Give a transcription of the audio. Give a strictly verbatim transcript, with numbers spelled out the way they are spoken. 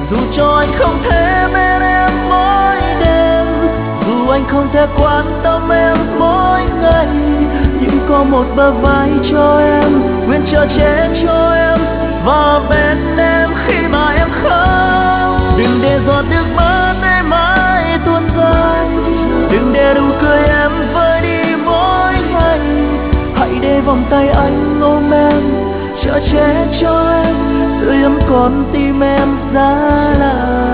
Dù cho anh không thể bên em mỗi đêm, dù anh không thể quan tâm em mỗi ngày, nhưng có một bờ vai cho em, nguyện chờ che cho em và bên em khi mà em khóc. Đừng để giọt nước mắt ấy mãi tuôn rơi, đừng để nụ cười em vơi đi mỗi ngày. Hãy để vòng tay anh ôm em, chở che cho em, sưởi ấm con tim em giá lạnh.